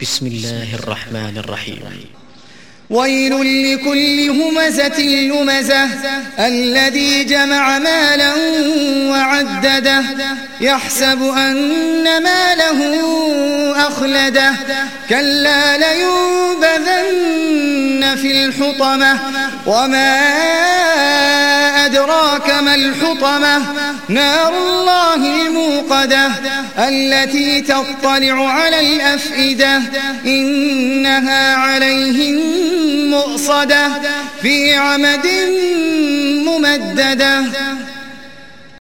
بسم الله الرحمن الرحيم. ويل لكل همزة لمزة الذي جمع مالا وعدده يحسب أن ماله أخلده كلا لينبذن في الحطمة وما أدراك ما الحطمة نار الله الموقدة التي تطلع على الأفئدة إنها عليهم مؤصدة في عمد ممددة.